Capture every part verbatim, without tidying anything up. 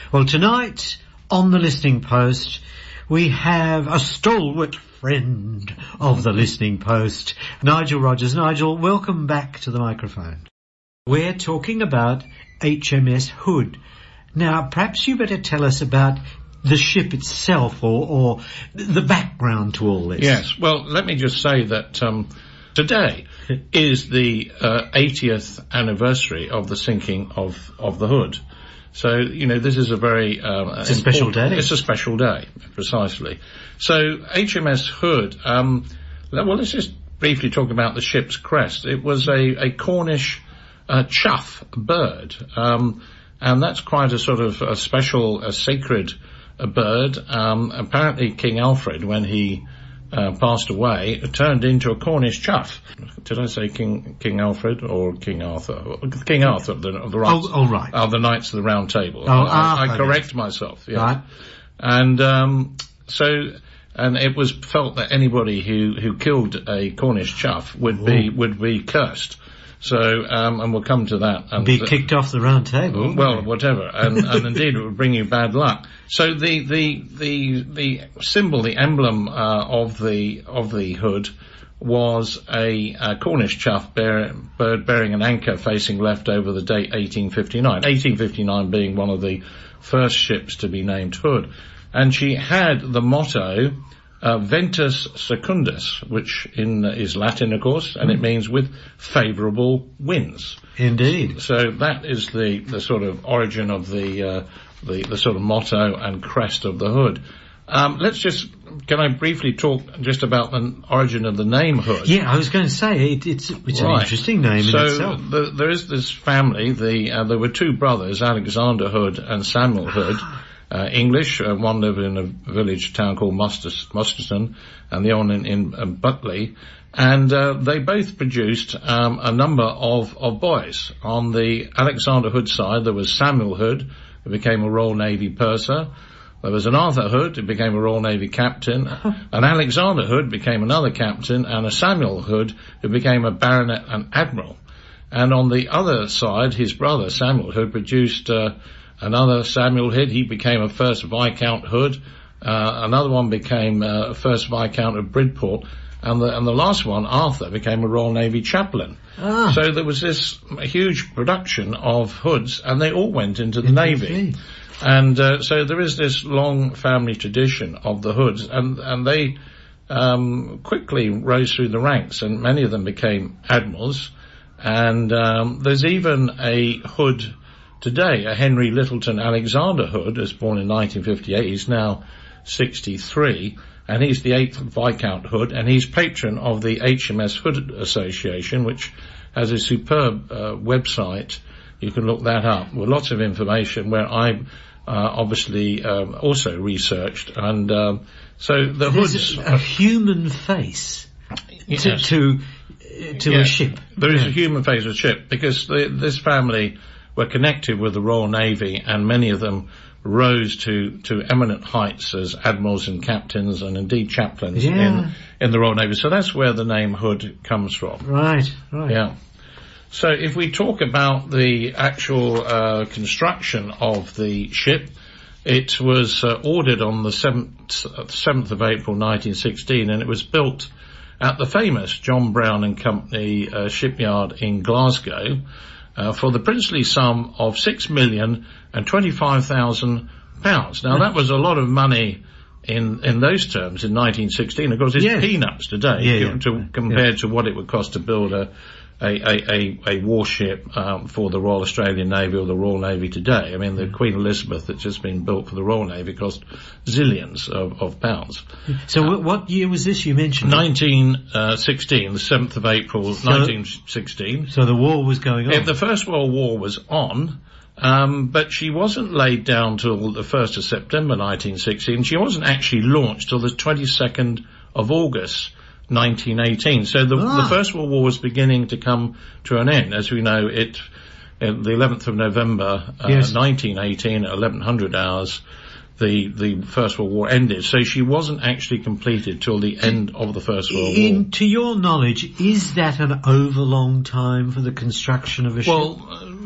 Well, tonight on the Listening Post, we have a stalwart friend of the Listening Post, Nigel Rogers. Nigel, welcome back to the microphone. We're talking about H M S Hood. Now, perhaps you better tell us about the ship itself, or, or the background to all this. Yes, well, let me just say that um, today is the uh, eightieth anniversary of the sinking of, of the Hood. So, you know, this is a very... Um, it's a special day. It's a special day, precisely. So, H M S Hood, um, well, let's just briefly talk about the ship's crest. It was a, a Cornish uh, chough bird, um, and that's quite a sort of a special, a sacred a bird. Um, apparently King Alfred, when he uh, passed away, turned into a Cornish chough. Did I say King King Alfred or King Arthur? King Arthur of the, of the Knights, oh, oh, right. of the Knights of the Round Table. Oh, I, I Arthur, correct yes. myself. Yeah. Right. And um, so, and it was felt that anybody who who killed a Cornish chough would Ooh. be would be cursed. So, um, and we'll come to that. And be kicked off the round table. Well, they? whatever. And, and indeed it would bring you bad luck. So the, the, the, the symbol, the emblem, uh, of the, of the Hood was a, a Cornish chough bear, bird bearing an anchor facing left over the date eighteen fifty-nine. eighteen fifty-nine being one of the first ships to be named Hood. And she had the motto, Uh, Ventus Secundus, which in uh, is Latin, of course, and it means with favourable winds. Indeed. So that is the, the sort of origin of the, uh, the the sort of motto and crest of the Hood. Um, let's just, can I briefly talk just about the origin of the name Hood? Yeah, I was going to say it, it's it's right. an interesting name so in itself. So the, there is this family. The uh, there were two brothers, Alexander Hood and Samuel Hood. Uh, English, uh, one lived in a village town called Musters, Musterton, and the other one in, in uh, Butley, and uh, they both produced um, a number of, of boys. On the Alexander Hood side, there was Samuel Hood, who became a Royal Navy purser. There was an Arthur Hood, who became a Royal Navy captain. An Alexander Hood became another captain, and a Samuel Hood, who became a baronet and admiral. And on the other side, his brother Samuel Hood produced uh, another Samuel Hood. He became a first Viscount Hood. Uh, another one became uh, first Viscount of Bridport. And the, and the last one, Arthur, became a Royal Navy chaplain. Ah. So there was this huge production of Hoods, and they all went into the Navy. And uh, so there is this long family tradition of the Hoods, and, and they um, quickly rose through the ranks, and many of them became admirals. And um, there's even a Hood today, a Henry Littleton Alexander Hood, was born in nineteen fifty-eight. He's now sixty-three, and he's the eighth Viscount Hood, and he's patron of the H M S Hood Association, which has a superb uh, website. You can look that up with lots of information, where I uh, obviously um, also researched. And um, so the There's Hoods... a, a human face yes. to... to to yeah. a ship. There is yeah. a human face of a ship, because the, this family were connected with the Royal Navy, and many of them rose to, to eminent heights as admirals and captains and indeed chaplains yeah. in, in the Royal Navy. So that's where the name Hood comes from. Right, right. Yeah. So if we talk about the actual uh, construction of the ship, it was uh, ordered on the seventh of April nineteen sixteen, and it was built at the famous John Brown and Company uh, shipyard in Glasgow uh, for the princely sum of six million and twenty-five thousand pounds. Now that was a lot of money in in those terms in nineteen sixteen. Of course, it's yeah. peanuts today yeah, yeah. to, compared yeah. to what it would cost to build a a a, a, a warship um, for the Royal Australian Navy or the Royal Navy today. I mean, the Queen Elizabeth that's just been built for the Royal Navy cost zillions of, of pounds. So uh, what year was this you mentioned? nineteen sixteen, the seventh of April, so, nineteen sixteen. So the war was going on. If the First World War was on, um, but she wasn't laid down till the first of September nineteen sixteen. She wasn't actually launched till the twenty-second of August nineteen eighteen. So the, ah. the First World War was beginning to come to an end. As we know, it, uh, the eleventh of November, uh, yes. nineteen eighteen, at eleven hundred hours, the, the First World War ended. So she wasn't actually completed till the end of the First World In, War. To your knowledge, is that an overlong time for the construction of a ship? Well, uh,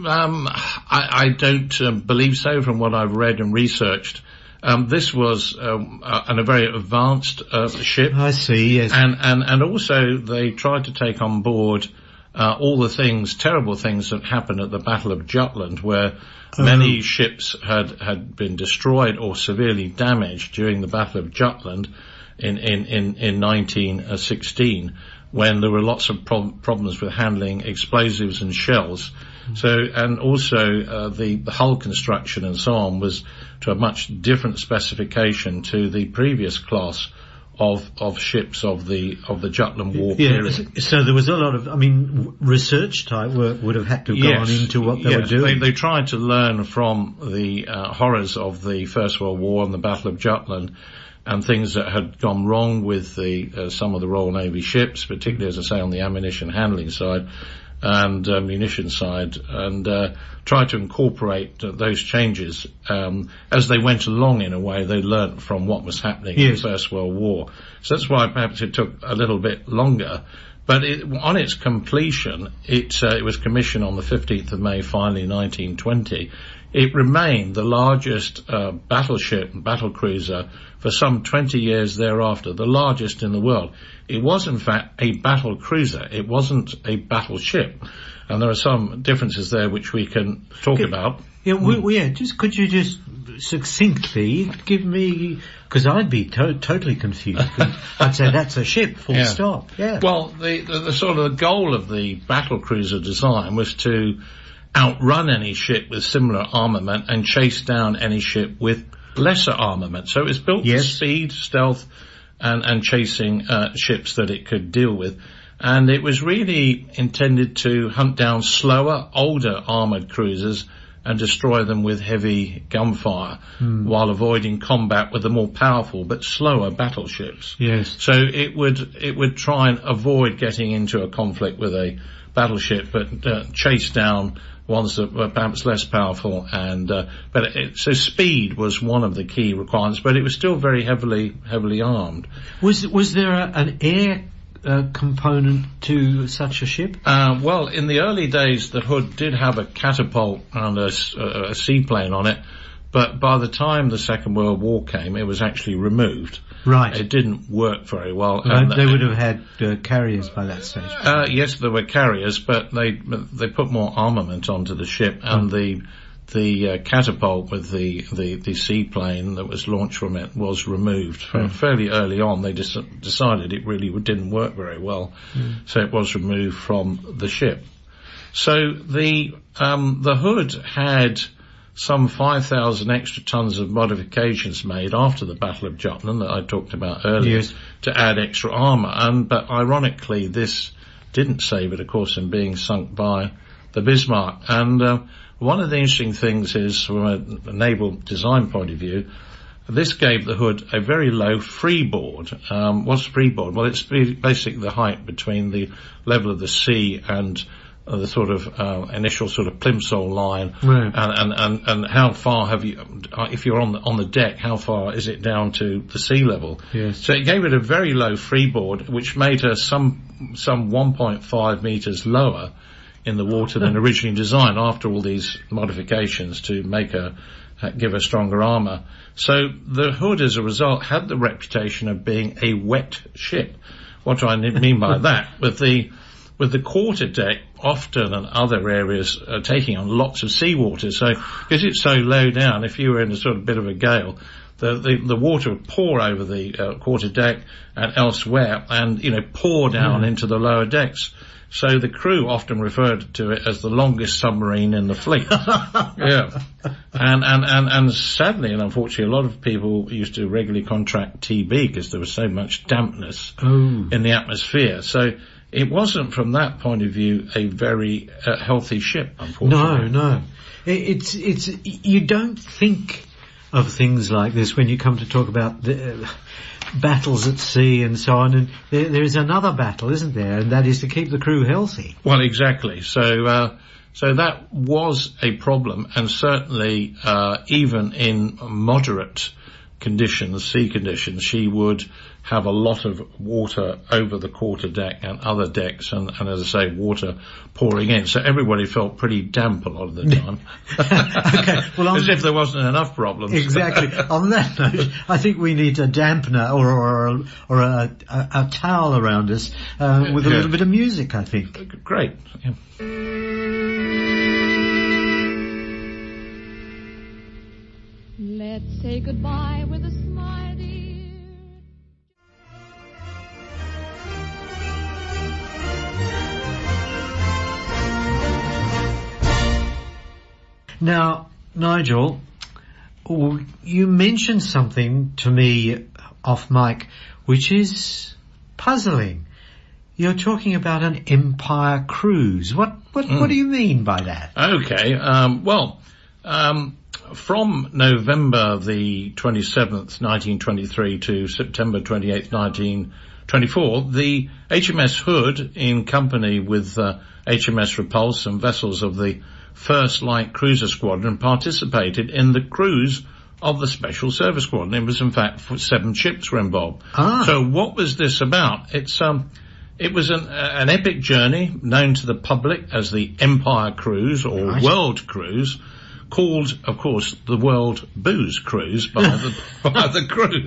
Um, I, I don't uh, believe so from what I've read and researched. Um, this was um, uh, an, a very advanced uh, ship. I see, yes. And, and, and also they tried to take on board uh, all the things, terrible things that happened at the Battle of Jutland, where oh. many ships had, had been destroyed or severely damaged during the Battle of Jutland in, in, in, in nineteen sixteen, when there were lots of pro- problems with handling explosives and shells. So, and also uh, the, the hull construction and so on was to a much different specification to the previous class of of ships of the of the Jutland War yeah, period. So there was a lot of, I mean, research type work would have had to have yes, gone into what they yes, were doing. They, they tried to learn from the uh, horrors of the First World War and the Battle of Jutland, and things that had gone wrong with the uh, some of the Royal Navy ships, particularly, as I say, on the ammunition handling side and uh, munition side, and uh, try to incorporate uh, those changes um, as they went along. In a way, they learnt from what was happening yes. in the First World War. So that's why perhaps it took a little bit longer. But it, on its completion, it, uh, it was commissioned on the fifteenth of May, finally, nineteen twenty. It remained the largest uh, battleship, battle cruiser, for some twenty years thereafter, the largest in the world. It was, in fact, a battle cruiser. It wasn't a battleship. And there are some differences there which we can talk okay. about. Yeah, we, we, yeah, just could you just succinctly give me, because I'd be to- totally confused. I'd say that's a ship, full yeah. stop. Yeah. Well, the, the, the sort of the goal of the battle cruiser design was to outrun any ship with similar armament and chase down any ship with lesser armament. So it was built yes. for speed, stealth, and, and chasing uh, ships that it could deal with. And it was really intended to hunt down slower, older armoured cruisers and destroy them with heavy gunfire, mm. while avoiding combat with the more powerful but slower battleships. Yes. So it would it would try and avoid getting into a conflict with a battleship, but uh, chase down ones that were perhaps less powerful. And uh, but it, so speed was one of the key requirements, but it was still very heavily heavily armed. Was was there a, an air Uh, component to such a ship? Uh, well, in the early days, the Hood did have a catapult and a, a, a seaplane on it, but by the time the Second World War came, it was actually removed. Right. It didn't work very well. Right. And they would have had uh, carriers by that stage. Uh, yes, there were carriers, but they they put more armament onto the ship, and oh. the the uh, catapult with the, the, the seaplane that was launched from it was removed. Mm. Fairly early on, they just decided it really didn't work very well, mm. so it was removed from the ship. So the um, the Hood had some five thousand extra tons of modifications made after the Battle of Jutland that I talked about earlier, yes. to add extra armour. And but ironically, this didn't save it, of course, in being sunk by the Bismarck. And uh, one of the interesting things is, from a, a naval design point of view, this gave the Hood a very low freeboard. Um, what's freeboard? Well, it's basically the height between the level of the sea and uh, the sort of uh, initial sort of plimsoll line, right. and, and, and, and how far have you, uh, if you're on the, on the deck, how far is it down to the sea level? Yes. So it gave it a very low freeboard, which made her some some one point five metres lower in the water than originally designed, after all these modifications to make her, uh, give her stronger armour. So the Hood, as a result, had the reputation of being a wet ship. What do I mean by that? With the, with the quarterdeck often and other areas uh, taking on lots of seawater. So, because it's so low down, if you were in a sort of bit of a gale, the, the, the water would pour over the uh, quarterdeck and elsewhere and, you know, pour down mm. into the lower decks. So the crew often referred to it as the longest submarine in the fleet. Yeah. And, and, and, and sadly and unfortunately, a lot of people used to regularly contract T B because there was so much dampness oh. in the atmosphere. So it wasn't, from that point of view, a very uh, healthy ship, unfortunately. No, no. It's, it's, you don't think of things like this when you come to talk about the, uh, battles at sea and so on, and there, there is another battle, isn't there, and that is to keep the crew healthy. Well, exactly. So, uh, so that was a problem, and certainly, uh, even in moderate conditions, sea conditions, she would have a lot of water over the quarter deck and other decks, and, and as I say, water pouring in. So everybody felt pretty damp a lot of the time. Okay, well, as if there wasn't enough problems. Exactly. On that note, I think we need a dampener or or, or a, a, a towel around us uh, with a yeah. little bit of music, I think. Great. Yeah. Let's say goodbye with a smile, dear. Now, Nigel, you mentioned something to me off mic, which is puzzling. You're talking about an Empire cruise. What what mm. what do you mean by that? Okay. Um, well, um, from November the twenty-seventh, nineteen twenty-three to September twenty-eighth, nineteen twenty-four, the H M S Hood, in company with uh, H M S Repulse and vessels of the First Light Cruiser Squadron, participated in the cruise of the Special Service Squadron. It was, in fact, seven ships were involved. Ah. So what was this about? It's um, it was an, uh, an epic journey known to the public as the Empire Cruise or right. World Cruise, called, of course, the World Booze Cruise by the by the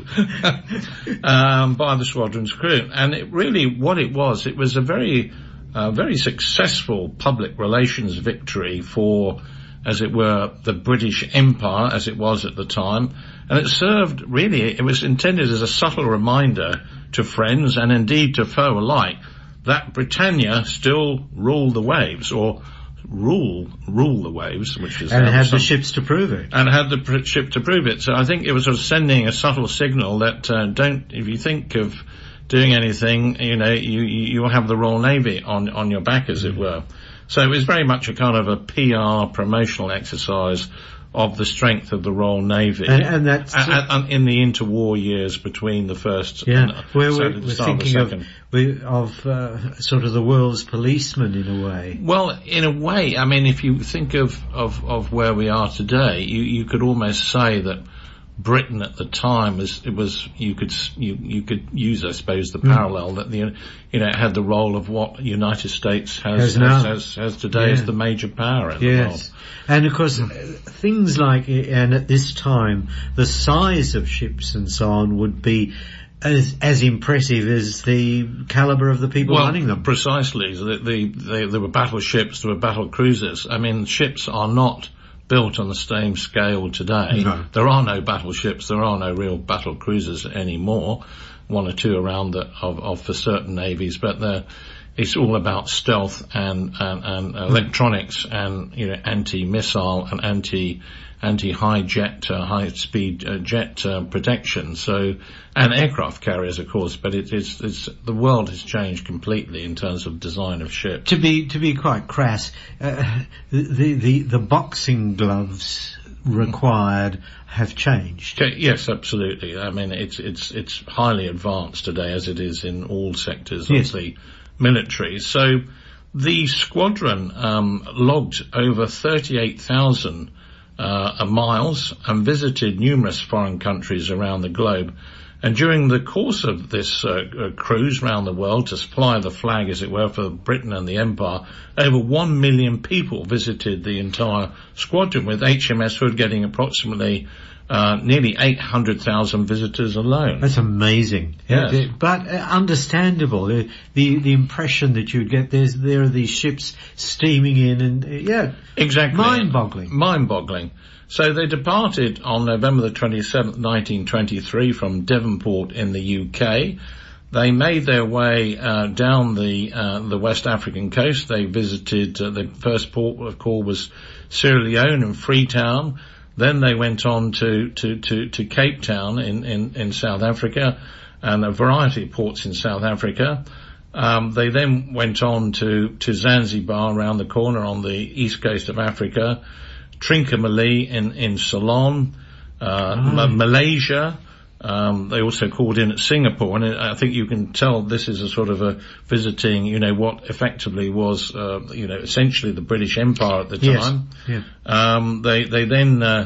crew, um, by the squadron's crew. And it really, what it was, it was a very, uh, very successful public relations victory for, as it were, the British Empire, as it was at the time. And it served, really, it was intended as a subtle reminder to friends and indeed to foe alike that Britannia still ruled the waves, or rule rule the waves, which is and had some, the ships to prove it, and had the pr- ship to prove it. So I think it was sort of sending a subtle signal that uh, don't, if you think of doing anything, you know, you you will have the Royal Navy on on your back, as it were. So it was very much a kind of a P R promotional exercise of the strength of the Royal Navy, and, and that's and, and in the interwar years between the first yeah, and where so we're, the we're start of the thinking second. of we, of uh, sort of the world's policeman in a way. Well, in a way, I mean, if you think of of, of where we are today, you you could almost say that Britain at the time was, it was, you could, you, you could use, I suppose, the parallel mm. that the, you know, it had the role of what United States has, has, has, has today yeah. as the major power in yes. the world. And of course, things like, and at this time, the size of ships and so on would be as, as impressive as the caliber of the people well, running them. Precisely. The, the, the, there were battleships, there were battle cruisers. I mean, ships are not built on the same scale today. No. There are no battleships, there are no real battle cruisers anymore. One or two around the, of, of for certain navies, but they're, it's all about stealth and, and, and electronics and, you know, anti-missile and anti, anti-high jet, uh, high-speed uh, jet uh, protection. So, and aircraft carriers, of course, but it, it's, it's, the world has changed completely in terms of design of ships. To be, to be quite crass, uh, the, the, the boxing gloves required have changed. Okay, yes, absolutely. I mean, it's, it's, it's highly advanced today, as it is in all sectors yes. of the military. So, the squadron, um, logged over thirty-eight thousand Uh, miles and visited numerous foreign countries around the globe. And during the course of this uh, uh, cruise around the world to supply the flag, as it were, for Britain and the Empire, over one million people visited the entire squadron, with H M S Hood getting approximately uh, nearly eight hundred thousand visitors alone. That's amazing. Yes. But uh, understandable. Uh, the the impression that you'd get, there's, there are these ships steaming in and, uh, yeah. Exactly. Mind-boggling. Mind-boggling. So they departed on November the twenty-seventh, nineteen twenty-three from Devonport in the U K. They made their way uh, down the uh, the West African coast. They visited, uh, the first port of call was Sierra Leone and Freetown. Then they went on to, to, to, to Cape Town in, in, in South Africa, and a variety of ports in South Africa. Um, they then went on to, to Zanzibar around the corner on the east coast of Africa, Trincomalee in, in Ceylon, uh, oh. Malaysia. Um, they also called in at Singapore, and I think you can tell this is a sort of a visiting, you know, what effectively was, uh, you know, essentially the British Empire at the time. Yes. Yeah. Um, they, they then, uh,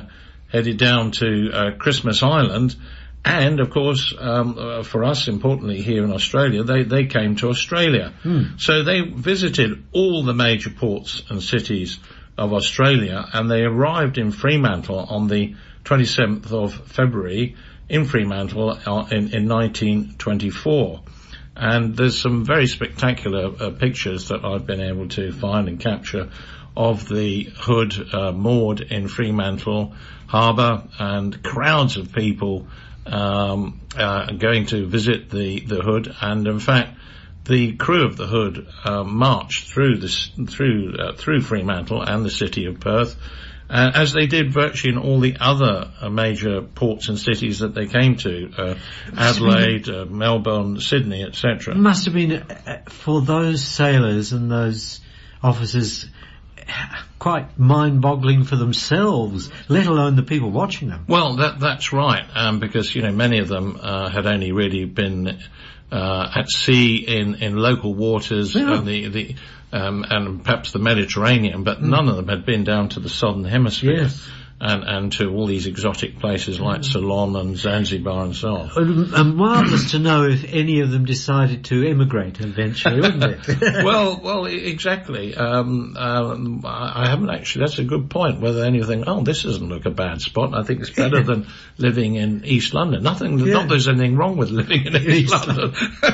headed down to uh, Christmas Island. And, of course, um, uh, for us, importantly, here in Australia, they, they came to Australia. Mm. So they visited all the major ports and cities of Australia, and they arrived in Fremantle on the twenty-seventh of February in Fremantle uh, in, in nineteen twenty-four. And there's some very spectacular uh, pictures that I've been able to find and capture of the Hood uh, moored in Fremantle Harbour, and crowds of people um, uh, going to visit the, the Hood. And in fact, the crew of the Hood uh, marched through this, through uh, through Fremantle and the city of Perth, uh, as they did virtually in all the other uh, major ports and cities that they came to, uh, Adelaide, uh, Melbourne, Sydney, et cetera. It must have been, uh, for those sailors and those officers, quite mind-boggling for themselves, let alone the people watching them. Well, that that's right, um, because, you know, many of them uh, had only really been uh, at sea in, in local waters, Yeah. and the, the um, and perhaps the Mediterranean, but mm. none of them had been down to the southern hemisphere. Yes. And, and to all these exotic places like Ceylon and Zanzibar and so on. And, and marvellous to know if any of them decided to emigrate eventually, wouldn't it? well, well, e- exactly. Um, um, I I haven't actually. That's a good point. Whether anything, oh, this doesn't look a bad spot. I think it's better than living in East London. Nothing. Yeah. Not that there's anything wrong with living in East, East London.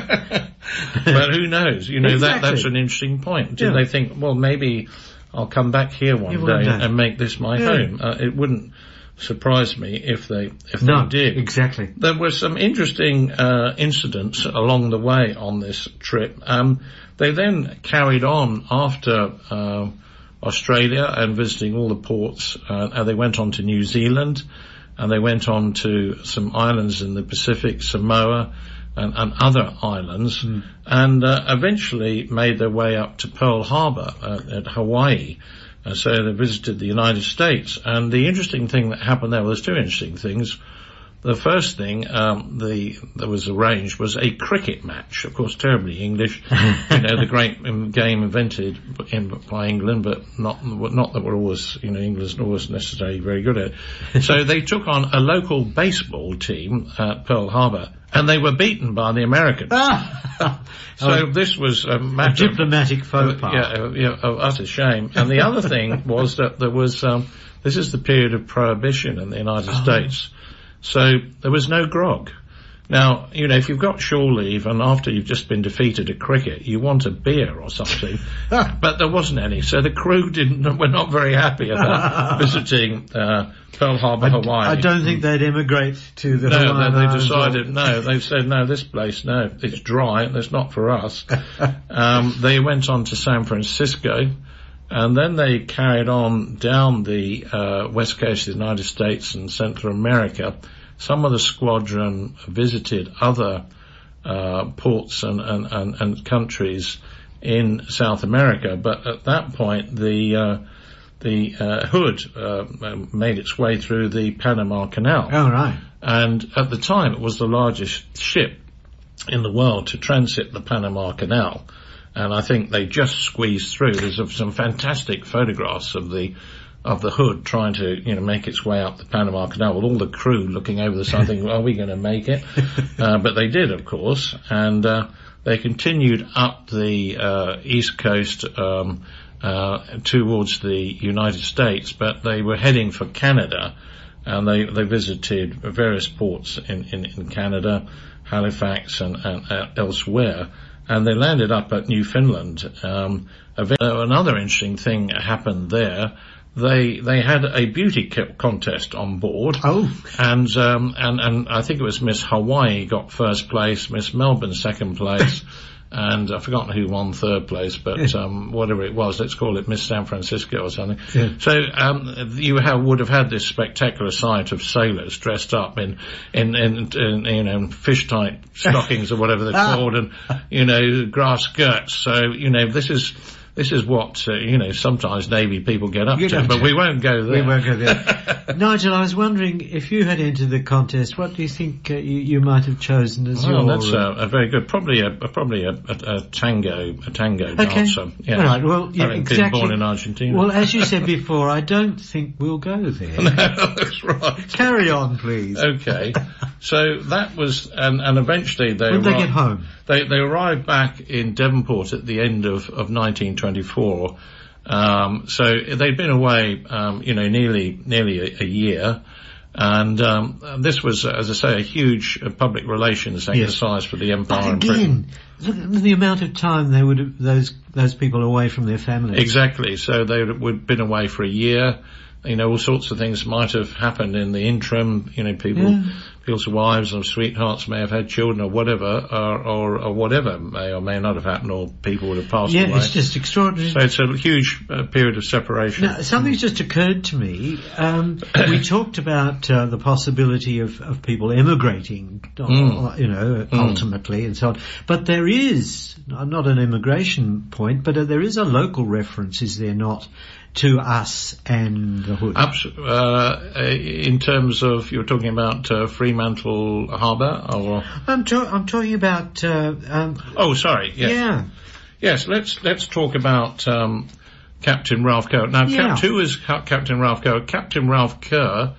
But who knows? You know, Exactly. that that's an interesting point. Did Yeah. they think, well, maybe I'll come back here one, Yeah, one day, day. and make this my Yeah. home? Uh, it wouldn't surprise me if they if No, they did. exactly. There were some interesting uh, incidents along the way on this trip. Um, they then carried on after uh, Australia and visiting all the ports, uh, and they went on to New Zealand, and they went on to some islands in the Pacific, Samoa, and, and other islands, mm. and uh, eventually made their way up to Pearl Harbor uh, at Hawaii. Uh, so they visited the United States. And the interesting thing that happened there, well, there's two interesting things. The first thing um, the that was arranged was a cricket match. Of course, terribly English. You know, the great game invented in, by England, but not not that we're always, you know, England's not always necessarily very good at it. So they took on a local baseball team at Pearl Harbor, and they were beaten by the Americans. So Oh, this was a a matter diplomatic of, faux pas. yeah, uh, yeah, of utter shame. And the other thing was that there was um, this is the period of prohibition in the United Oh. States. So there was no grog. Now, you know, if you've got shore leave and after you've just been defeated at cricket, you want a beer or something, but there wasn't any. So the crew didn't, were not very happy about visiting uh, Pearl Harbor, Hawaii. I don't think they'd emigrate to the No, Hawaiian they, they Islands. decided, no, they said, no, this place, no, it's dry, it's not for us. um, they went on to San Francisco, and then they carried on down the uh, west coast of the United States and Central America. Some of the squadron visited other uh, ports and, and, and, and countries in South America, but at that point the uh, the uh, Hood uh, made its way through the Panama Canal. Oh, right. And at the time it was the largest ship in the world to transit the Panama Canal. And I think they just squeezed through. There's some fantastic photographs of the of the Hood trying to, you know, make its way up the Panama Canal with all the crew looking over the side thinking, are we going to make it? Uh, but they did, of course. And uh, they continued up the uh, east coast um, uh, towards the United States, but they were heading for Canada. And they, they visited various ports in, in, in Canada, Halifax and, and uh, elsewhere. And they landed up at Newfoundland. Um, another interesting thing happened there. They they had a beauty contest on board. Oh. And um and and I think it was Miss Hawaii got first place, Miss Melbourne second place, and I've forgotten who won third place, but um whatever it was, let's call it Miss San Francisco or something. Yeah. So um you have, would have had this spectacular sight of sailors dressed up in in in, in you know fish tight stockings or whatever they're called, and you know grass skirts. So you know this is this is what, uh, you know, sometimes Navy people get up Get to, up but to. we won't go there. We won't go there. Nigel, I was wondering if you had entered the contest, what do you think uh, you, you might have chosen as Well, your... that's uh, a, a very good, probably a, a probably a, a, a tango, a tango Okay. dancer. Yeah. All right. Well, yeah, Having exactly. been born in Argentina. Well, as you said before, I don't think we'll go there. That's right. Carry on, please. Okay. So that was, and, and eventually they When did they arri- get home? They, they arrived back in Devonport at the end of, of nineteen twenty-four. Um, so they'd been away, um, you know, nearly, nearly a, a year. And, um, this was, as I say, a huge uh, public relations exercise for the Empire But and Britain. again, look at the amount of time they would have, those, those people away from their families. Exactly. So they would have been away for a year. You know, all sorts of things might have happened in the interim. You know, people, Yeah. people's wives or sweethearts may have had children or whatever, or, or, or whatever may or may not have happened, or people would have passed Yeah, away. it's just extraordinary. So it's a huge uh, period of separation. Now, something's just occurred to me. Um, we talked about uh, the possibility of, of people emigrating, or, Mm. you know, ultimately and so on. But there is, not an immigration point, but uh, there is a local reference, is there not, to us and the Hood? Abs- uh, in terms of, you're talking about uh, Fremantle Harbour, or? I'm, ta- I'm talking about, uh, um, Oh, sorry. Yes. yeah. Yes, let's let's talk about um, Captain Ralph Kerr. Now, Yeah. Cap- who is Ca- Captain Ralph Kerr? Captain Ralph Kerr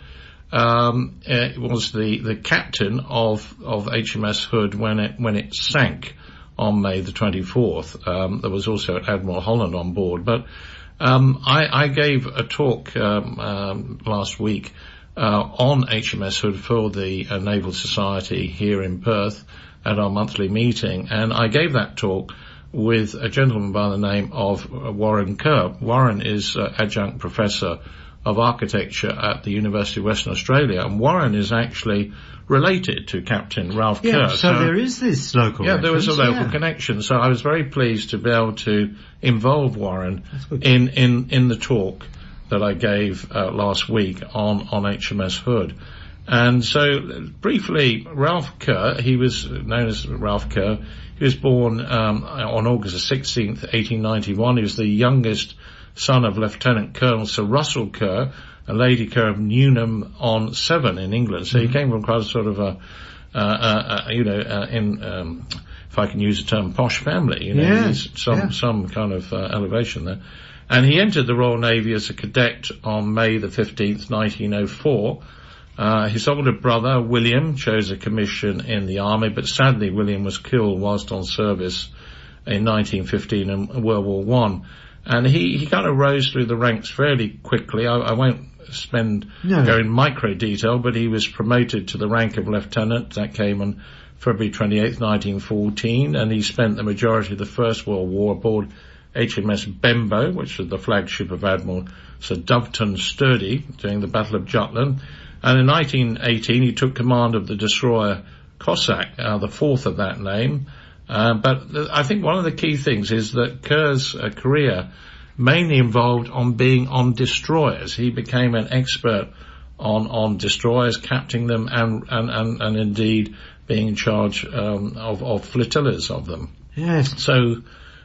um, uh, was the, the captain of of H M S Hood when it when it sank on May the twenty-fourth. Um, there was also Admiral Holland on board, but um, I, I gave a talk um, um, last week uh, on H M S Hood for the uh, Naval Society here in Perth at our monthly meeting, and I gave that talk with a gentleman by the name of Warren Kerr. Warren is uh, adjunct professor of architecture at the University of Western Australia, and Warren is actually related to Captain Ralph Yeah, Kerr. so, there is this local Yeah, there was a reference, local yeah. connection, so I was very pleased to be able to involve Warren good. in, in, in the talk that I gave uh, last week on, on H M S Hood. And so, briefly, Ralph Kerr, he was known as Ralph Kerr, he was born um, on August the sixteenth, eighteen ninety-one. He was the youngest son of Lieutenant Colonel Sir Russell Kerr, a Lady Kerr of Newnham on Severn in England. So mm-hmm. he came from quite a sort of a, uh, uh, uh, you know, uh, in, um, if I can use the term, posh family. You know, Yeah. he's some Yeah. some kind of uh, elevation there. And he entered the Royal Navy as a cadet on May the fifteenth, nineteen oh four. Uh, his older brother, William, chose a commission in the army, but sadly William was killed whilst on service in nineteen fifteen in World War One. And he, he kind of rose through the ranks fairly quickly. I, I won't spend, No. go in micro detail, but he was promoted to the rank of lieutenant. That came on February twenty-eighth, nineteen fourteen, and he spent the majority of the First World War aboard H M S Benbow, which was the flagship of Admiral Sir Doveton Sturdy during the Battle of Jutland. And in nineteen eighteen, he took command of the destroyer Cossack, uh, the fourth of that name. Uh, but th- I think one of the key things is that Kerr's uh, career mainly involved on being on destroyers. He became an expert on, on destroyers, captaining them, and, and, and, and indeed being in charge um, of, of flotillas of them. Yes. So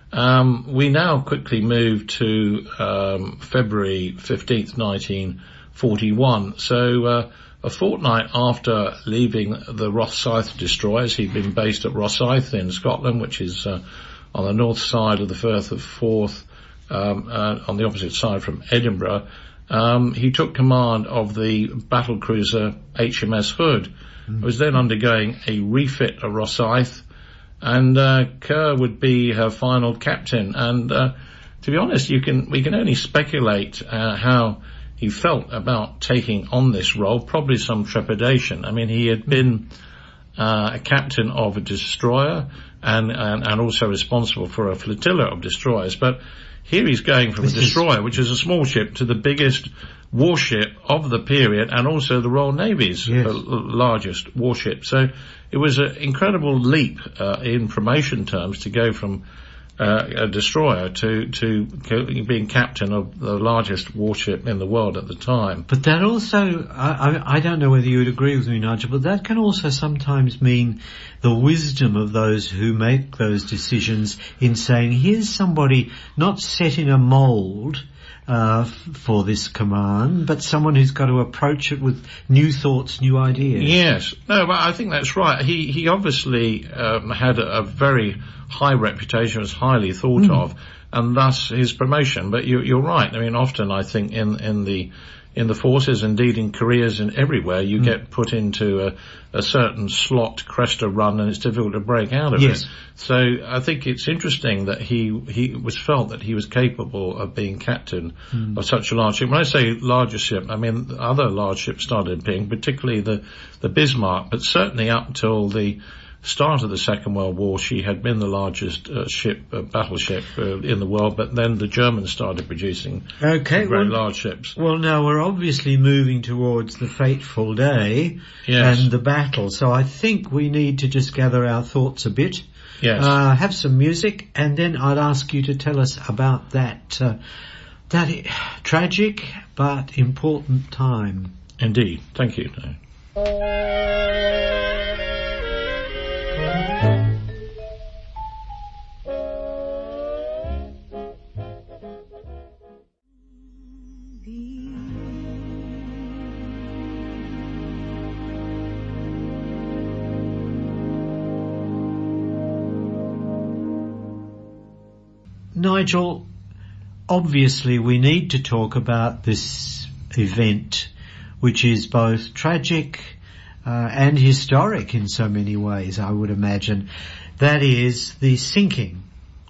um, we now quickly move to um, February fifteenth, nineteen forty-one. So uh, a fortnight after leaving the Rosyth destroyers, he'd been based at Rosyth in Scotland, which is uh, on the north side of the Firth of Forth, um, uh, on the opposite side from Edinburgh. Um, he took command of the battle cruiser H M S Hood. Mm. Was then undergoing a refit of Rosyth, and uh, Kerr would be her final captain. And uh, to be honest, you can we can only speculate uh, how he felt about taking on this role. Probably some trepidation. I mean, he had been uh, a captain of a destroyer and, and and also responsible for a flotilla of destroyers, but here he's going from a destroyer, which is a small ship, to the biggest warship of the period, and also the Royal Navy's Yes. uh, largest warship. So it was an incredible leap uh, in promotion terms to go from uh, a destroyer to, to being captain of the largest warship in the world at the time. But that also, I, I, I don't know whether you would agree with me, Nigel, but that can also sometimes mean the wisdom of those who make those decisions in saying, here's somebody not set in a mould uh, for this command, but someone who's got to approach it with new thoughts, new ideas. Yes. No, but I think that's right. He, he obviously um, had a, a very high reputation, was highly thought mm. of, and thus his promotion. But you, you're right. I mean, often I think in, in the in the forces, indeed in careers and everywhere, you mm. get put into a, a certain slot, crest a run, and it's difficult to break out of yes. it. So I think it's interesting that he he was felt that he was capable of being captain mm. of such a large ship. When I say larger ship, I mean other large ships started being, particularly the the Bismarck, but certainly up till the start of the Second World War, she had been the largest uh, ship, uh, battleship uh, in the world, but then the Germans started producing okay, very well, large ships. Well, now we're obviously moving towards the fateful day yes. and the battle, so I think we need to just gather our thoughts a bit, yes. uh, have some music, and then I'd ask you to tell us about that, uh, that tragic but important time. Indeed. Thank you. Nigel, obviously we need to talk about this event, which is both tragic uh, and historic in so many ways, I would imagine. That is the sinking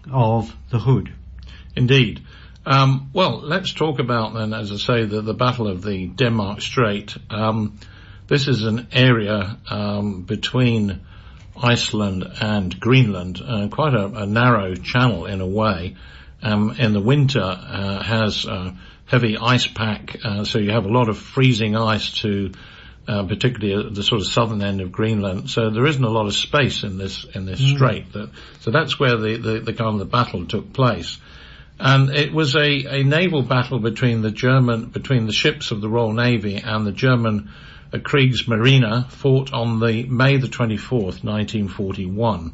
of the Hood. Indeed. Um, well, let's talk about then, as I say, the, the Battle of the Denmark Strait. Um, this is an area um, between Iceland and Greenland, uh, quite a, a narrow channel in a way. Um, in the winter uh, has uh, heavy ice pack, uh, so you have a lot of freezing ice to uh, particularly at the sort of southern end of Greenland. So there isn't a lot of space in this in this mm. strait. That, so that's where the, the, the kind of the battle took place. And it was a, a naval battle between the German, between the ships of the Royal Navy and the German uh, Kriegsmarine, fought on the May the twenty-fourth, nineteen forty-one,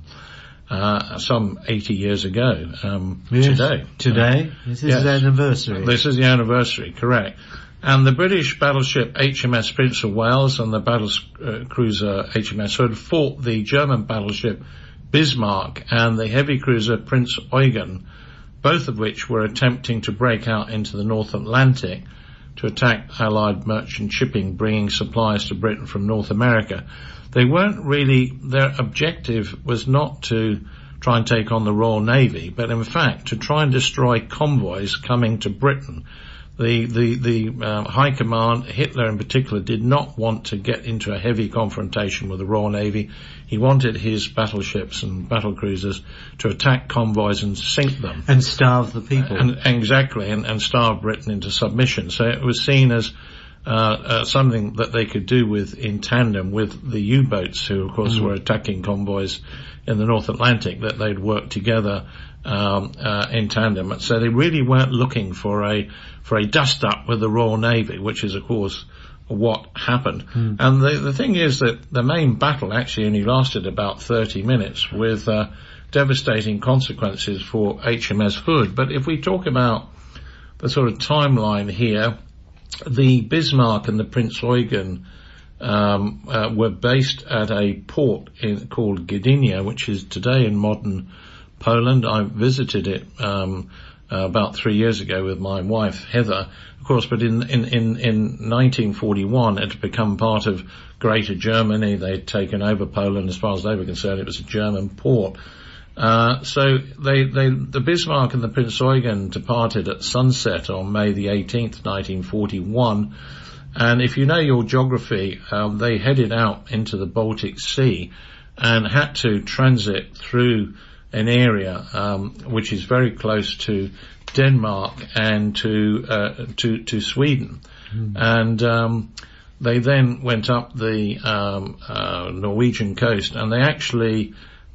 uh, some eighty years ago, um, yes, today. Today? Uh, this is yes. the anniversary. This is the anniversary, correct. And the British battleship H M S Prince of Wales and the battle uh, cruiser H M S Hood fought the German battleship Bismarck and the heavy cruiser Prince Eugen, both of which were attempting to break out into the North Atlantic to attack Allied merchant shipping bringing supplies to Britain from North America. They weren't really, their objective was not to try and take on the Royal Navy, but in fact to try and destroy convoys coming to Britain. The, the, the uh, High Command, Hitler in particular, did not want to get into a heavy confrontation with the Royal Navy. He wanted his battleships and battlecruisers to attack convoys and sink them. And starve the people. And, exactly, and, and starve Britain into submission. So it was seen as uh, uh, something that they could do with in tandem with the U-boats, who of course mm. were attacking convoys in the North Atlantic, that they'd work together um, uh, in tandem. So they really weren't looking for a for a dust-up with the Royal Navy, which is, of course, what happened. Mm. And the, the thing is that the main battle actually only lasted about thirty minutes with uh, devastating consequences for H M S Hood. But if we talk about the sort of timeline here, the Bismarck and the Prince Eugen um, uh, were based at a port in, called Gdynia, which is today in modern Poland. I visited it um Uh, about three years ago with my wife, Heather, of course, but in, in, in, in nineteen forty-one it had become part of Greater Germany. They'd taken over Poland. As far as they were concerned, it was a German port. Uh, so they, they, the Bismarck and the Prince Eugen departed at sunset on May the eighteenth, nineteen forty-one. And if you know your geography, um, they headed out into the Baltic Sea and had to transit through an area um, which is very close to Denmark and to uh, to to Sweden, mm. and um, they then went up the um, uh, Norwegian coast, and they actually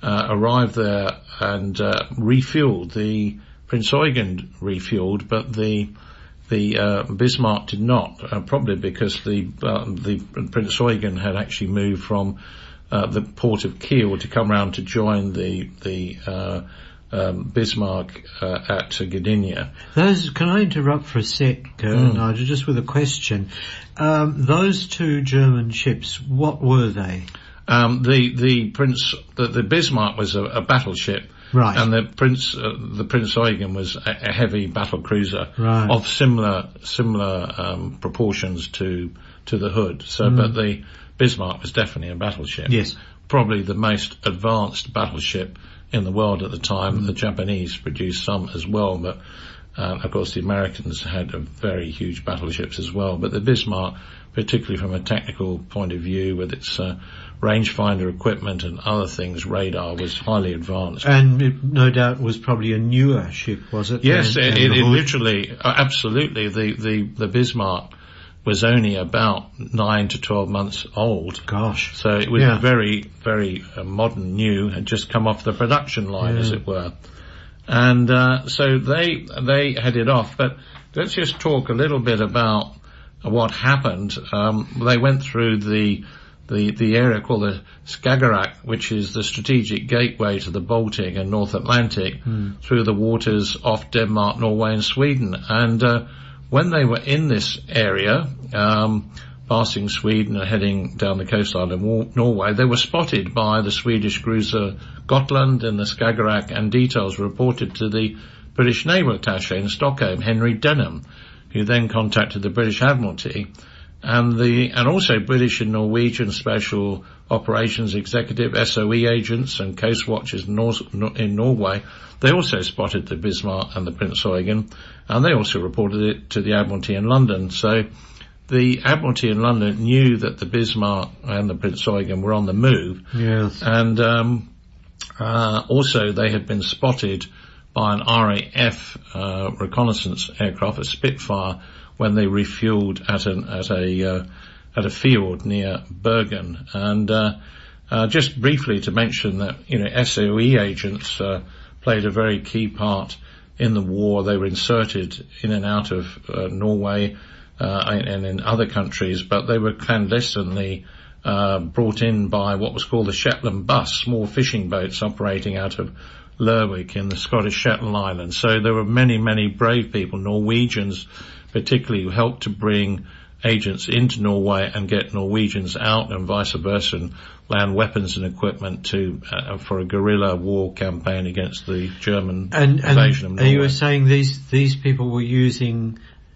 uh, arrived there and uh, refueled. The Prinz Eugen refueled, but the the uh, Bismarck did not, uh, probably because the uh, the Prinz Eugen had actually moved from uh, the port of Kiel to come round to join the the uh, um, Bismarck uh, at Gdynia. Those, can I interrupt for a sec, uh, Mm. Nigel, just with a question? Um, those two German ships, what were they? Um, the the Prince the, the Bismarck was a, a battleship. Right. And the Prince, uh, the Prinz Eugen was a, a heavy battle cruiser Right. of similar, similar, um, proportions to, to the Hood. So, Mm. but the Bismarck was definitely a battleship. Yes. Probably the most advanced battleship in the world at the time. Mm. The Japanese produced some as well, but, uh, of course the Americans had a very huge battleships as well. But the Bismarck, particularly from a technical point of view with its, uh, rangefinder equipment and other things, radar, was highly advanced. And it, no doubt, was probably a newer ship, was it? Yes, than- it, than it, the it Hood? literally, uh, absolutely, the, the, the Bismarck was only about nine to twelve months old. Gosh. So it was Yeah. very, very uh, modern, new, had just come off the production line, Yeah. as it were. And, uh, so they, they headed off, but let's just talk a little bit about what happened. Um, they went through the, the, the area called the Skagerrak, which is the strategic gateway to the Baltic and North Atlantic, Mm. through the waters off Denmark, Norway and Sweden. And, uh, when they were in this area, um, passing Sweden and heading down the coastline of War- Norway, they were spotted by the Swedish cruiser Gotland in the Skagerrak, and details were reported to the British Naval Attaché in Stockholm, Henry Denham, who then contacted the British Admiralty. And the, and also British and Norwegian Special Operations Executive, S O E agents and coast watchers in, Nor- in Norway, they also spotted the Bismarck and the Prinz Eugen, and they also reported it to the Admiralty in London. So the Admiralty in London knew that the Bismarck and the Prinz Eugen were on the move. Yes. And, um, uh, also they had been spotted by an R A F, uh, reconnaissance aircraft, a Spitfire, when they refueled at an, at a, uh, at a field near Bergen. And, uh, uh, just briefly to mention that, you know, S O E agents, uh, played a very key part in the war. They were inserted in and out of, uh, Norway, uh, and, and in other countries, but they were clandestinely, uh, brought in by what was called the Shetland Bus, small fishing boats operating out of Lerwick in the Scottish Shetland Islands. So there were many, many brave people, Norwegians particularly, who helped to bring agents into Norway and get Norwegians out, and vice versa, and land weapons and equipment to uh, for a guerrilla war campaign against the German And, invasion and of Norway. you were saying these these people were using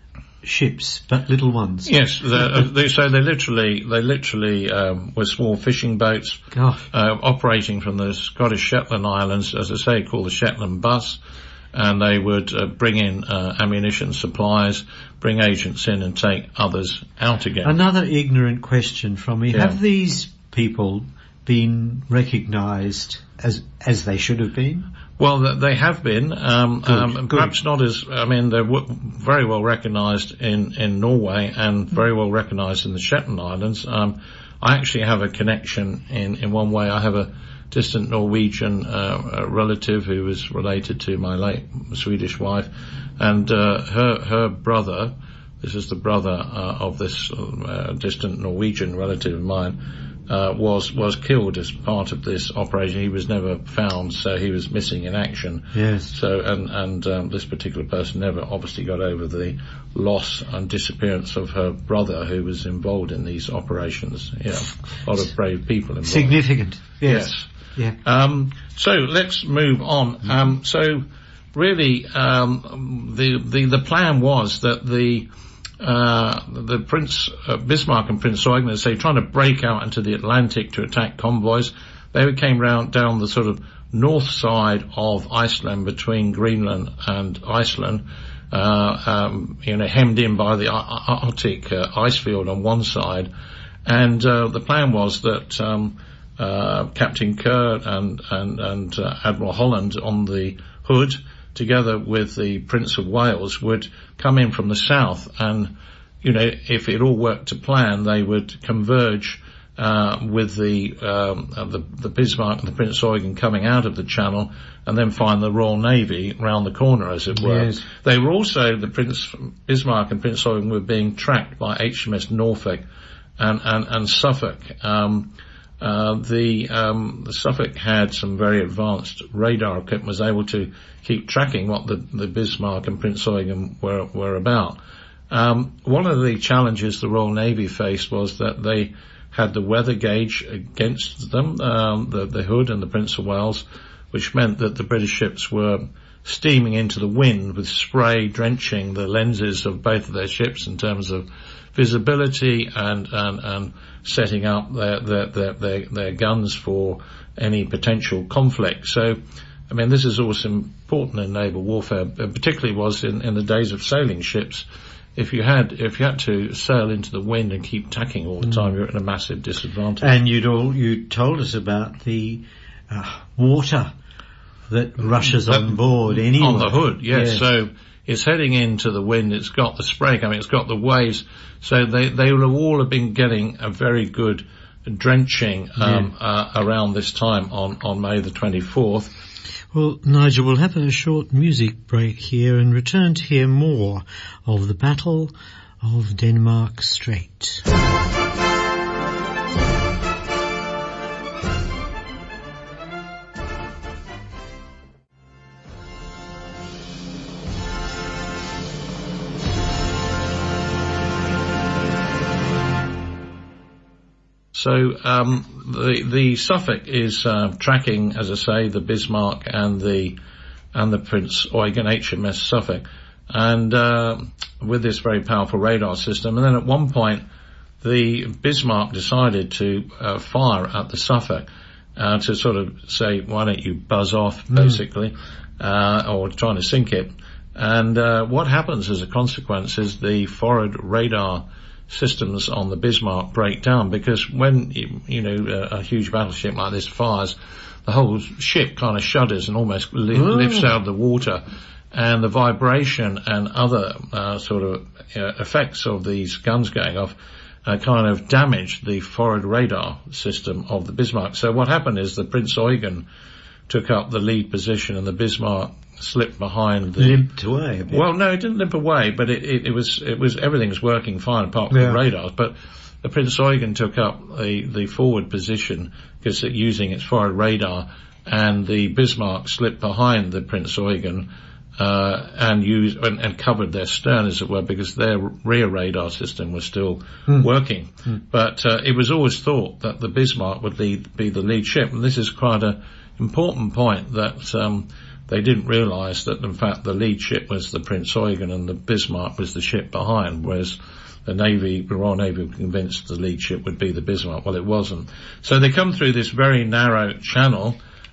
ships, but little ones. Yes, uh, they, so they literally they literally um, were small fishing boats Gosh. uh, operating from the Scottish Shetland Islands, as I say, called the Shetland Bus. And they would uh, bring in uh, ammunition supplies, bring agents in and take others out again. Another ignorant question from me. Yeah. Have these people been recognised as as they should have been? Well, th- they have been, um, Good, um, good. perhaps not as, I mean, they're w- very well recognised in, in Norway and very well recognised in the Shetland Islands. Um, I actually have a connection in, in one way. I have a distant Norwegian uh, uh, relative who was related to my late Swedish wife, and uh, her her brother, this is the brother uh, of this uh, distant Norwegian relative of mine, uh, was was killed as part of this operation. He was never found, so he was missing in action. Yes. So and and um, this particular person never obviously got over the loss and disappearance of her brother, who was involved in these operations. Yeah, a lot of brave people involved. Significant. Yes. Yes. Yeah. Um, so let's move on. Um, so really, um, the, the, the plan was that the, uh, the Prince, uh, Bismarck and Prinz Eugen, as they trying to break out into the Atlantic to attack convoys, they came round down the sort of north side of Iceland between Greenland and Iceland, uh, um, you know, hemmed in by the Arctic uh, ice field on one side. And, uh, the plan was that, um, Uh, Captain Kerr and and and uh, Admiral Holland on the Hood, together with the Prince of Wales, would come in from the south, and you know, if it all worked to plan, they would converge uh, with the, um, uh, the, the Bismarck and the Prince Eugen coming out of the channel, and then find the Royal Navy round the corner, as it were. Yes. They were also, the Prince Bismarck and Prince Eugen were being tracked by H M S Norfolk and, and, and Suffolk. Um, uh, the, um, the Suffolk had some very advanced radar equipment, was able to keep tracking what the, the Bismarck and Prince Eugen were, were about. Um, one of the challenges the Royal Navy faced was that they had the weather gauge against them, um, the, the Hood and the Prince of Wales, which meant that the British ships were steaming into the wind with spray drenching the lenses of both of their ships in terms of visibility and, and, and setting up their, their, their, their, their guns for any potential conflict. So, I mean, this is also important in naval warfare, particularly was in, in the days of sailing ships. If you had, if you had to sail into the wind and keep tacking all the time, mm. you're at a massive disadvantage. And you'd all, you told us about the, uh, water that rushes that, on board anyway. On the Hood, yes. yes. So it's heading into the wind, it's got the spray coming, it's got the waves. So they, they will all have been getting a very good drenching, um, yeah. uh, around this time on, on May the twenty-fourth. Well, Nigel, we'll have a short music break here and return to hear more of the Battle of Denmark Strait. So um, the the Suffolk is uh, tracking, as I say, the Bismarck and the and the Prince Eugen, H M S Suffolk, and uh, with this very powerful radar system. And then at one point, the Bismarck decided to uh, fire at the Suffolk uh, to sort of say, "Why don't you buzz off?" Basically, mm. uh, or trying to sink it. And uh, what happens as a consequence is the forward radar systems on the Bismarck break down, because when, you know, a, a huge battleship like this fires, the whole ship kind of shudders and almost li- oh. lifts out of the water, and the vibration and other uh, sort of uh, effects of these guns going off uh, kind of damaged the forward radar system of the Bismarck. So what happened is the Prince Eugen took up the lead position and the Bismarck slipped behind the... Limped away a bit. Well, no, it didn't limp away, but it, it, it was, it was, everything was working fine apart from yeah. the radars. But the Prince Eugen took up the, the forward position because it, using its forward radar, and the Bismarck slipped behind the Prince Eugen, uh, and used, and, and covered their stern, as it were, because their rear radar system was still mm. working. Mm. But, uh, it was always thought that the Bismarck would lead, be the lead ship, and this is quite a important point that, um, they didn't realise that, in fact, the lead ship was the Prince Eugen and the Bismarck was the ship behind, whereas the Navy, the Royal Navy, were convinced the lead ship would be the Bismarck. Well, it wasn't. So they come through this very narrow channel,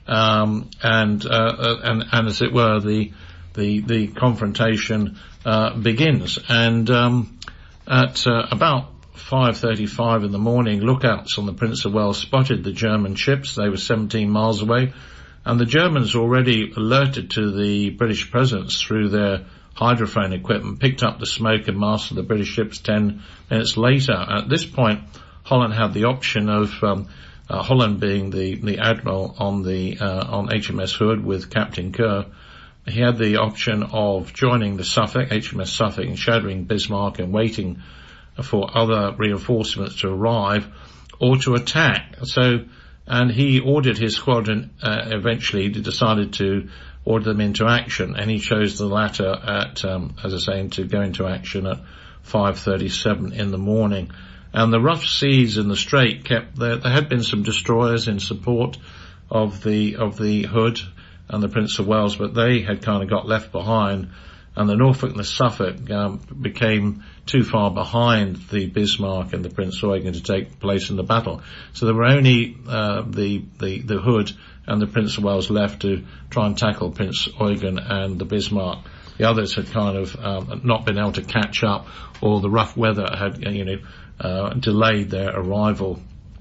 um, and, uh, and, and as it were, the, the, the confrontation, uh, begins. And, um, at, uh, about five thirty-five in the morning, lookouts on the Prince of Wales spotted the German ships. They were seventeen miles away. And the Germans already alerted to the British presence through their hydrophone equipment, picked up the smoke and mastered the British ships ten minutes later. At this point, Holland had the option of, um, uh, Holland being the, the admiral on the, uh, on H M S Hood with Captain Kerr. He had the option of joining the Suffolk, H M S Suffolk, and shadowing Bismarck and waiting for other reinforcements to arrive, or to attack. So, and he ordered his squadron, uh, eventually decided to order them into action, and he chose the latter at, um, as I say, to go into action at five thirty-seven in the morning. And the rough seas in the strait kept there. There had been some destroyers in support of the, of the Hood and the Prince of Wales, but they had kind of got left behind, and the Norfolk and the Suffolk, um, became too far behind the Bismarck and the Prince Eugen to take place in the battle. So there were only, uh, the, the, the Hood and the Prince of Wales left to try and tackle Prince Eugen and the Bismarck. The others had kind of, um, not been able to catch up, or the rough weather had, you know, uh, delayed their arrival.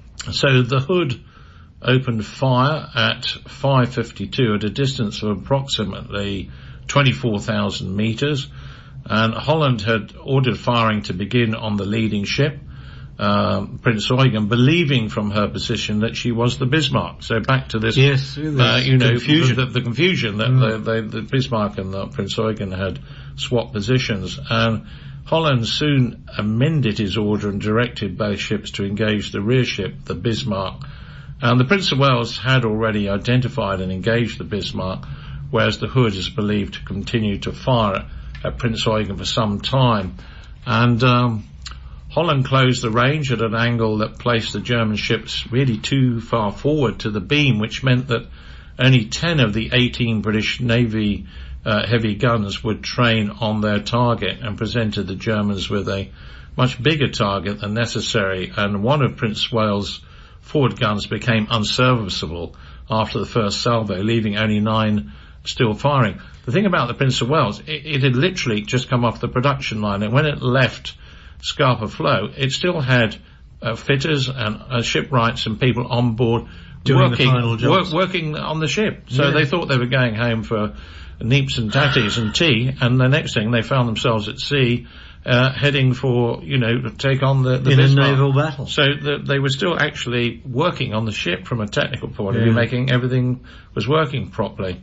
So the Hood opened fire at five fifty-two at a distance of approximately twenty-four thousand metres, and Holland had ordered firing to begin on the leading ship, um, Prince Eugen, believing from her position that she was the Bismarck. So back to this, yes, uh, you know, confusion. The, the confusion that Mm. the, the, the Bismarck and the Prince Eugen had swapped positions. And Holland soon amended his order and directed both ships to engage the rear ship, the Bismarck. And the Prince of Wales had already identified and engaged the Bismarck, whereas the Hood is believed to continue to fire at Prince Eugen for some time. And um, Holland closed the range at an angle that placed the German ships really too far forward to the beam, which meant that only ten of the eighteen British Navy uh, heavy guns would train on their target, and presented the Germans with a much bigger target than necessary. And one of Prince Wales' forward guns became unserviceable after the first salvo, leaving only nine still firing. The thing about the Prince of Wales, it, it had literally just come off the production line, and when it left Scapa Flow, it still had uh, fitters and uh, shipwrights and people on board Doing working, the final jobs. work, working on the ship. So Yeah. they thought they were going home for neeps and tatties and tea, and the next thing they found themselves at sea, uh, heading for, you know, to take on the, the in Bismarck. a naval battle. So the, they were still actually working on the ship from a technical point of Yeah. view, making everything was working properly.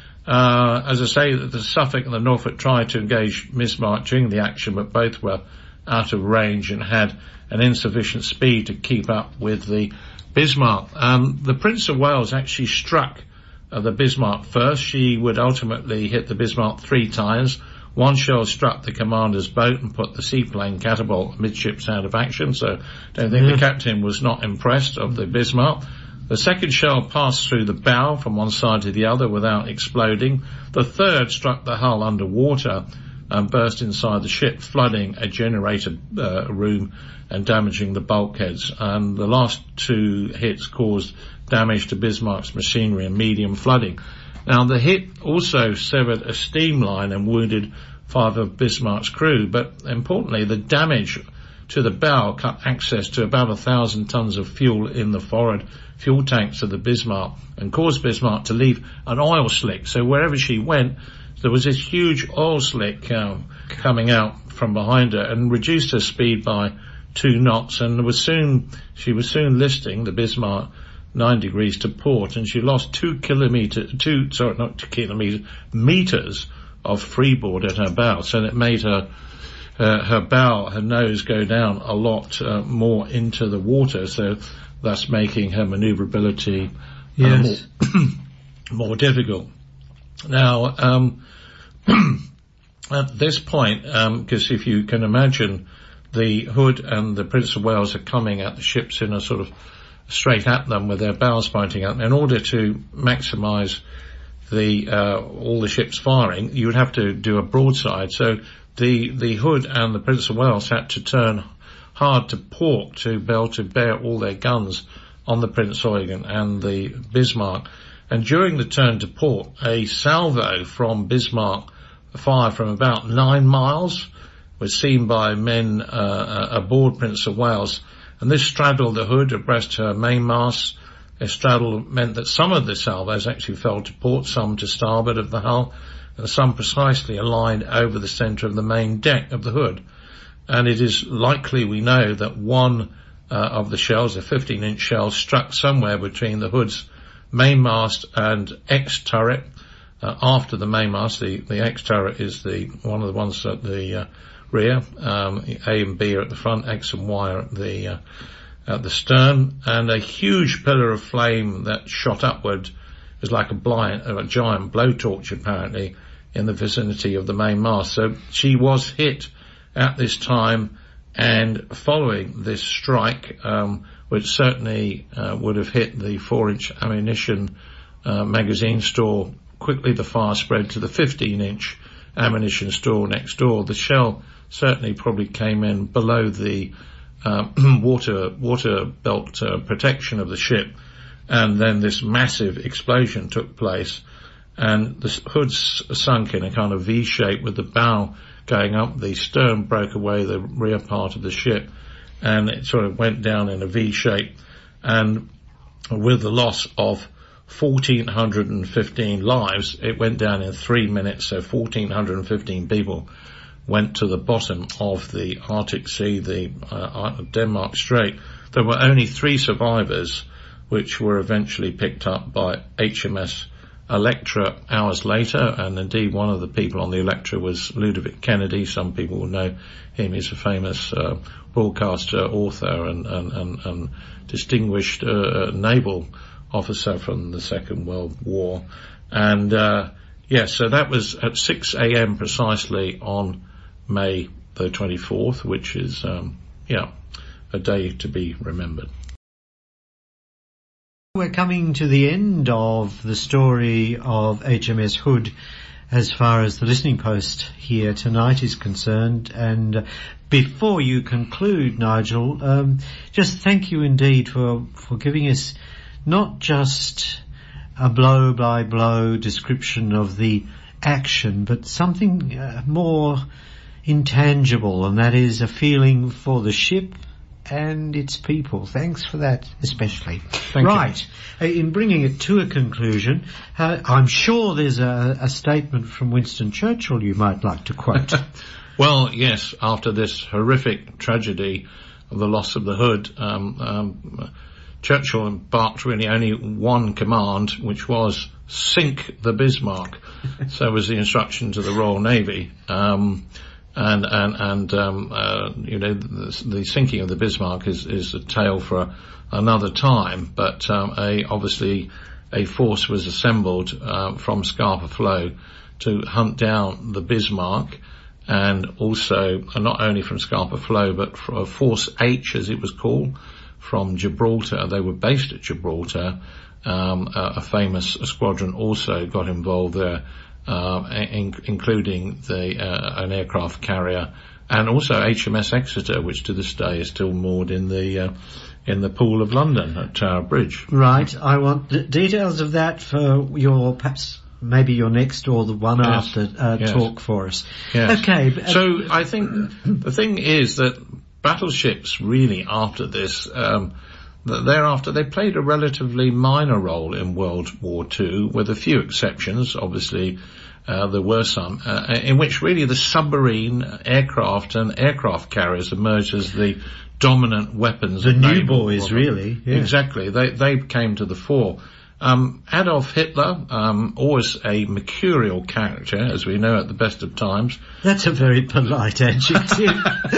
Uh, as I say, the Suffolk and the Norfolk tried to engage Bismarck during the action, but both were out of range and had an insufficient speed to keep up with the Bismarck. Um, the Prince of Wales actually struck uh, the Bismarck first. She would ultimately hit the Bismarck three times. One shell struck the commander's boat and put the seaplane catapult midships out of action, so don't think Yeah. the captain was not impressed of the Bismarck. The second shell passed through the bow from one side to the other without exploding. The third struck the hull underwater and burst inside the ship, flooding a generator uh, room and damaging the bulkheads. And the last two hits caused damage to Bismarck's machinery and medium flooding. Now, the hit also severed a steam line and wounded five of Bismarck's crew, but importantly, the damage to the bow cut access to about a thousand tons of fuel in the forward fuel tanks of the Bismarck and caused Bismarck to leave an oil slick. So wherever she went, there was this huge oil slick um, coming out from behind her, and reduced her speed by two knots, and was soon she was soon listing the Bismarck nine degrees to port, and she lost two kilometres, two sorry not two kilometres, meters of freeboard at her bow, so that made her uh, her bow, her nose go down a lot uh, more into the water, so thus making her manoeuvrability Yes. uh, more, more difficult. Now, um, at this point, because um, if you can imagine, the Hood and the Prince of Wales are coming at the ships in a sort of straight at them with their bows pointing out. In order to maximise the uh, all the ships firing, you would have to do a broadside. So the the Hood and the Prince of Wales had to turn hard to port to be able to bear all their guns on the Prince Eugen and the Bismarck. And during the turn to port, a salvo from Bismarck, fired from about nine miles, was seen by men uh, aboard Prince of Wales, and this straddled the Hood abreast her mainmast. A straddle meant that some of the salvos actually fell to port, some to starboard of the hull, and some precisely aligned over the centre of the main deck of the Hood. And it is likely, we know, that one uh, of the shells, a fifteen inch shell, struck somewhere between the Hood's mainmast and X-turret. Uh, after the mainmast, the, the X-turret is the one of the ones at the uh, rear. Um, A and B are at the front, X and Y are at the uh, at the stern, and a huge pillar of flame that shot upward is like a, blind, a giant blowtorch apparently in the vicinity of the mainmast. So she was hit at this time, and following this strike, um, which certainly uh, would have hit the four inch ammunition uh, magazine store, quickly the fire spread to the fifteen inch ammunition store next door. The shell certainly probably came in below the uh, water water belt uh, protection of the ship, and then this massive explosion took place, and the Hood sunk in a kind of V shape with the bow going up. The stern broke away the rear part of the ship, and it sort of went down in a V shape, and with the loss of one thousand four hundred fifteen lives, it went down in three minutes, so one thousand four hundred fifteen people went to the bottom of the Arctic Sea, the uh, Denmark Strait. There were only three survivors, which were eventually picked up by H M S Electra hours later, and indeed one of the people on the Electra was Ludovic Kennedy. Some people will know him. He's a famous uh, broadcaster, author, and, and, and, and distinguished uh, naval officer from the Second World War. And uh, yes, yeah, so that was at six a.m. precisely on May the twenty-fourth, which is um, yeah, a day to be remembered. We're coming to the end of the story of H M S Hood as far as the listening post here tonight is concerned. And uh, before you conclude, Nigel, um, just thank you indeed for, for giving us not just a blow-by-blow description of the action, but something uh, more intangible, and that is a feeling for the ship and its people. Thanks for that especially. Thank right. You. In bringing it to a conclusion, uh, I'm sure there's a, a statement from Winston Churchill you might like to quote. Well, yes, after this horrific tragedy of the loss of the Hood, um, um, Churchill embarked really only one command, which was sink the Bismarck. So was the instruction to the Royal Navy. Um, And, and, and, um, uh, you know, the, the sinking of the Bismarck is, is a tale for another time, but, um, a, obviously a force was assembled, uh, from Scapa Flow to hunt down the Bismarck, and also, uh, not only from Scapa Flow, but for Force H, as it was called, from Gibraltar. They were based at Gibraltar. Um, a, a famous squadron also got involved there. Uh, in, including the uh, an aircraft carrier, and also H M S Exeter, which to this day is still moored in the uh, in the Pool of London at Tower Bridge. Right. I want the details of that for your perhaps maybe your next or the one yes. after uh, yes. talk for us. Yes. Okay. But, uh, so I think the thing is that battleships really after this. Um, Thereafter, they played a relatively minor role in World War Two, with a few exceptions. Obviously, uh, there were some, uh, in which really the submarine, aircraft and aircraft carriers emerged as the dominant weapons. The of new naval boys, warfare. really. Yeah. Exactly. They, they came to the fore. Um, Adolf Hitler, um, always a mercurial character, as we know at the best of times. That's a very polite adjective.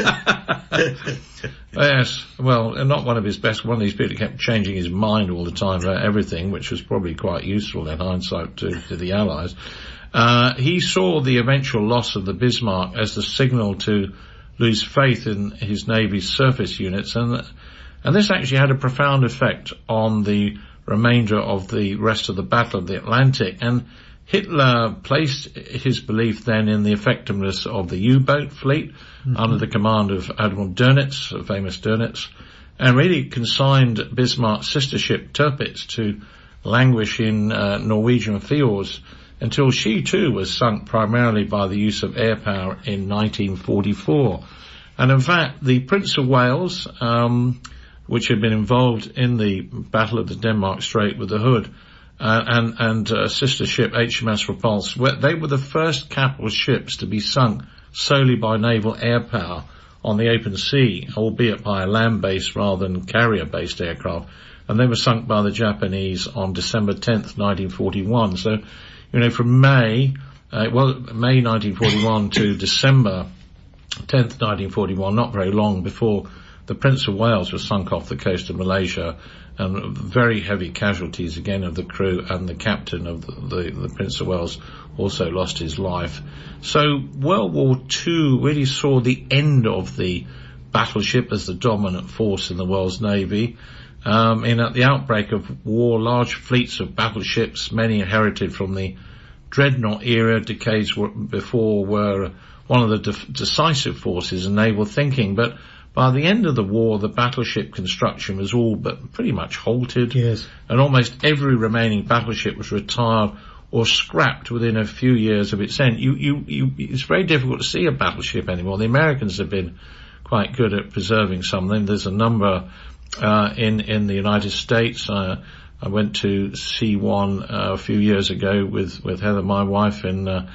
Yes, well, not one of his best. One of these people kept changing his mind all the time about everything, which was probably quite useful in hindsight to, to the Allies. Uh, he saw the eventual loss of the Bismarck as the signal to lose faith in his Navy's surface units, and and this actually had a profound effect on the remainder of the rest of the Battle of the Atlantic. And Hitler placed his belief then in the effectiveness of the U-boat fleet mm-hmm. under the command of Admiral Dönitz, the famous Dönitz, and really consigned Bismarck's sister ship Tirpitz to languish in uh, Norwegian fjords until she too was sunk primarily by the use of air power in nineteen forty-four. And in fact, the Prince of Wales, um, which had been involved in the Battle of the Denmark Strait with the Hood, Uh, and, and uh, sister ship H M S Repulse, where they were the first capital ships to be sunk solely by naval air power on the open sea, albeit by a land-based rather than carrier-based aircraft. And they were sunk by the Japanese on December tenth, nineteen forty-one. So, you know, from May, uh, well, May nineteen forty-one to December tenth, nineteen forty-one, not very long before the Prince of Wales was sunk off the coast of Malaysia, and very heavy casualties again of the crew, and the captain of the, the, the Prince of Wales also lost his life. So World War Two really saw the end of the battleship as the dominant force in the world's navy. Um, in at the outbreak of war, large fleets of battleships, many inherited from the dreadnought era decades before, were one of the de- decisive forces in naval thinking. But by the end of the war, the battleship construction was all but pretty much halted. Yes. And almost every remaining battleship was retired or scrapped within a few years of its end. You, you, you, it's very difficult to see a battleship anymore. The Americans have been quite good at preserving something. There's a number, uh, in, in the United States. Uh, I went to see one, uh, a few years ago with, with Heather, my wife, in, uh,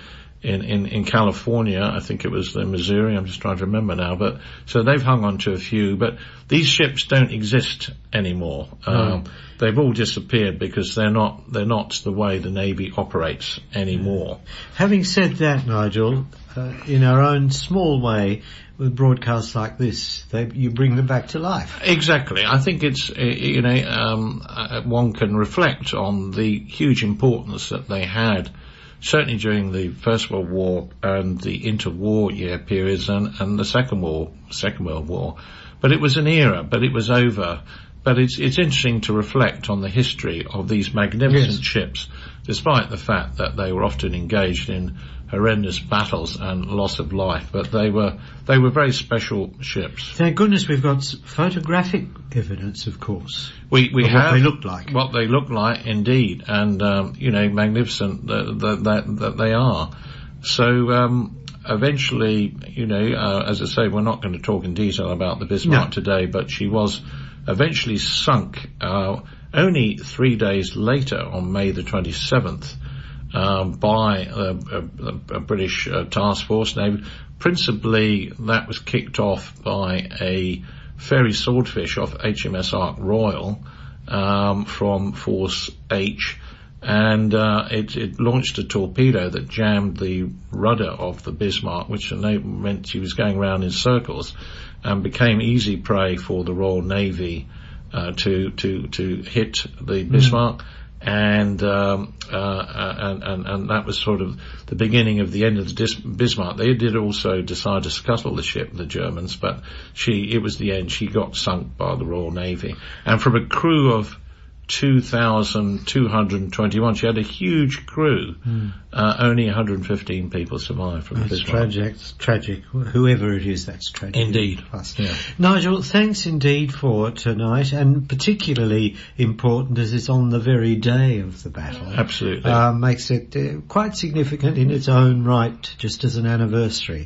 in, in, in California. I think it was the Missouri. I'm just trying to remember now. But so they've hung on to a few. But these ships don't exist anymore. No. Um, they've all disappeared because they're not they're not the way the Navy operates anymore. Having said that, Nigel, uh, in our own small way, with broadcasts like this, they, you bring them back to life. Exactly. I think it's, uh, you know, um, uh, one can reflect on the huge importance that they had, certainly during the First World War and the interwar year periods and, and the Second War, Second World War. But it was an era, but it was over. But it's, it's interesting to reflect on the history of these magnificent Yes. ships, despite the fact that they were often engaged in horrendous battles and loss of life. But they were, they were very special ships. Thank goodness we've got s- photographic evidence, of course. We, we Of have what they looked like. What they look like, indeed. And, um, you know, magnificent that, that, that, that they are. So, um, eventually, you know, uh, as I say, we're not going to talk in detail about the Bismarck No. today, but she was eventually sunk, uh, only three days later on May the twenty-seventh, um, by a, a, a British uh, task force. Now, principally that was kicked off by a ferry swordfish off H M S Ark Royal, um, from Force H, and uh, it, it launched a torpedo that jammed the rudder of the Bismarck, which meant she was going around in circles, and became easy prey for the Royal Navy uh, to to to hit the Bismarck. Mm. And, um, uh, and, and, and that was sort of the beginning of the end of the Dis- Bismarck. They did also decide to scuttle the ship, the Germans, but she, it was the end. She got sunk by the Royal Navy. And from a crew of two thousand two hundred twenty-one, she had a huge crew. Mm. Uh, only one hundred fifteen people survived from the That's Bismarck. tragic. It's tragic. Whoever it is, that's tragic. Indeed. Yeah. Nigel, thanks indeed for tonight, and particularly important as it's on the very day of the battle. Absolutely. Uh, makes it uh, quite significant in its own right, just as an anniversary.